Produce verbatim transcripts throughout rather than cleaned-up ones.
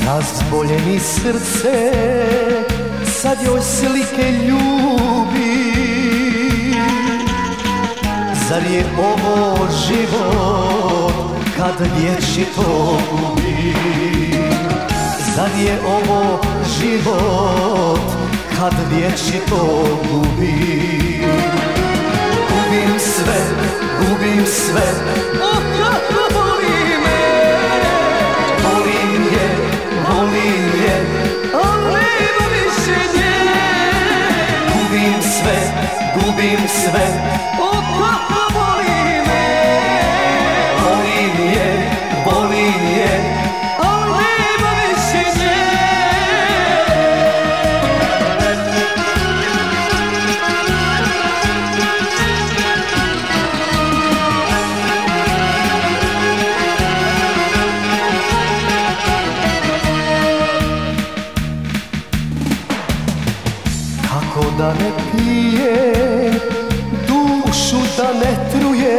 Razboljeni srce, sad joj slike ljubi. Zar je ovo život kad vječito gubi? Zar je ovo život kad vječito gubi? Gubim sve, gubim sve, o kako voli me. Volim je, volim je, al nema više nje. Gubim sve, gubim sve, o kako voli me. Volim je, volim je, al nema više nje. Kako da ne pijem, dušu da ne trujem,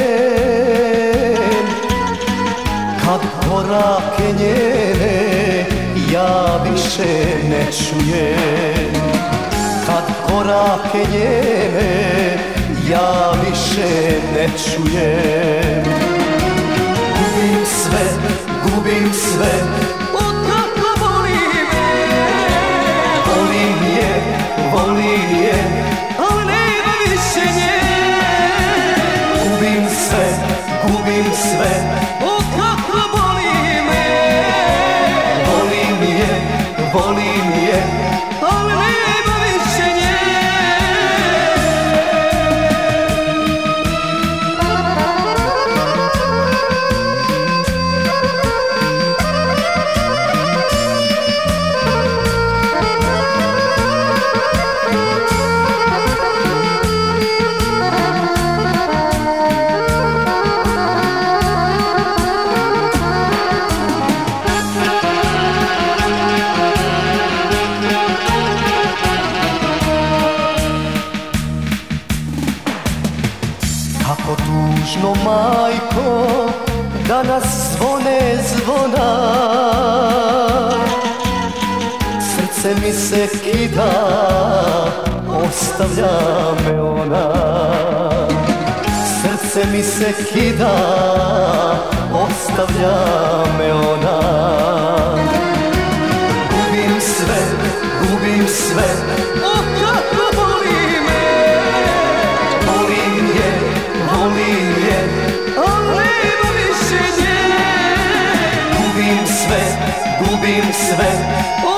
kad korake njene ja više ne čujem. Kad korake njene ja više ne čujem. Gubim sve, gubim sve, o kako volim je. Volim je, volim je, al nema više nje. Gubim sve, gubim sve, o kako volim je. Volim je, volim je, al nema više nje. Kako tužno, majko, danas zvone zvona. Srce mi se kida, ostavlja me ona. Srce mi se kida, ostavlja me ona. Gubim sve, gubim sve, o kako volim me. Volim je, volim je, al nema više nje. Gubim sve, gubim sve,